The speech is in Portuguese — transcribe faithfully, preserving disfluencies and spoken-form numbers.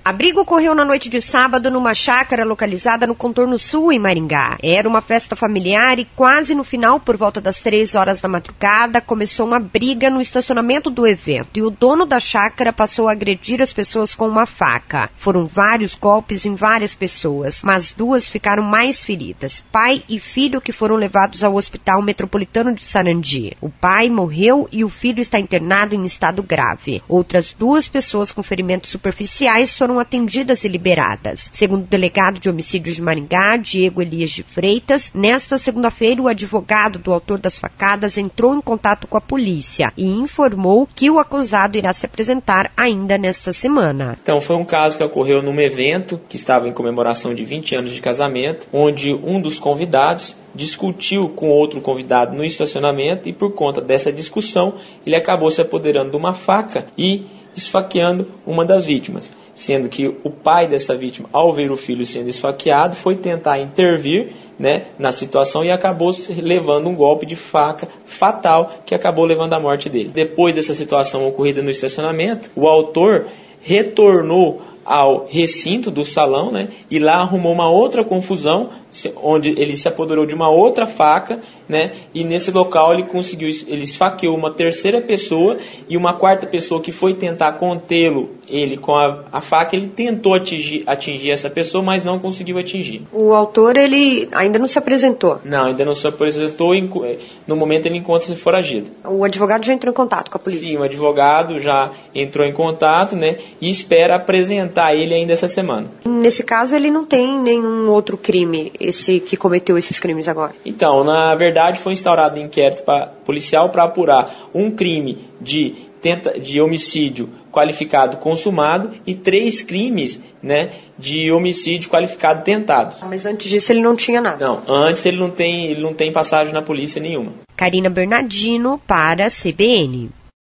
A briga ocorreu na noite de sábado numa chácara localizada no contorno sul, em Maringá. Era uma festa familiar e quase no final, por volta das três horas da madrugada, começou uma briga no estacionamento do evento e o dono da chácara passou a agredir as pessoas com uma faca. Foram vários golpes em várias pessoas, mas duas ficaram mais feridas, pai e filho, que foram levados ao Hospital Metropolitano de Sarandi. O pai morreu e o filho está internado em estado grave. Outras duas pessoas com ferimentos superficiais foram atendidas e liberadas. Segundo o delegado de homicídio de Maringá, Diego Elias de Freitas, nesta segunda-feira o advogado do autor das facadas entrou em contato com a polícia e informou que o acusado irá se apresentar ainda nesta semana. Então foi um caso que ocorreu num evento que estava em comemoração de vinte anos de casamento, onde um dos convidados discutiu com outro convidado no estacionamento e por conta dessa discussão ele acabou se apoderando de uma faca e esfaqueando uma das vítimas, sendo que o pai dessa vítima, ao ver o filho sendo esfaqueado, foi tentar intervir, né, na situação e acabou levando um golpe de faca fatal que acabou levando à morte dele. Depois dessa situação ocorrida no estacionamento, o autor retornou ao recinto do salão, né, e lá arrumou uma outra confusão, onde ele se apoderou de uma outra faca, né, e nesse local ele conseguiu, ele esfaqueou uma terceira pessoa e uma quarta pessoa que foi tentar contê-lo, ele com a, a faca, ele tentou atingir, atingir essa pessoa, mas não conseguiu atingir. O autor, ele ainda não se apresentou? Não, ainda não se apresentou, no momento ele encontra-se foragido. O advogado já entrou em contato com a polícia? Sim, o advogado já entrou em contato, né, e espera apresentar ele ainda essa semana. Nesse caso, ele não tem nenhum outro crime, esse que cometeu esses crimes agora? Então, na verdade, foi instaurado um inquérito pra, policial para apurar um crime de, tenta, de homicídio qualificado consumado e três crimes, né, de homicídio qualificado tentado. Mas antes disso ele não tinha nada? Não, antes ele não tem, ele não tem passagem na polícia nenhuma. Karina Bernardino para a C B N.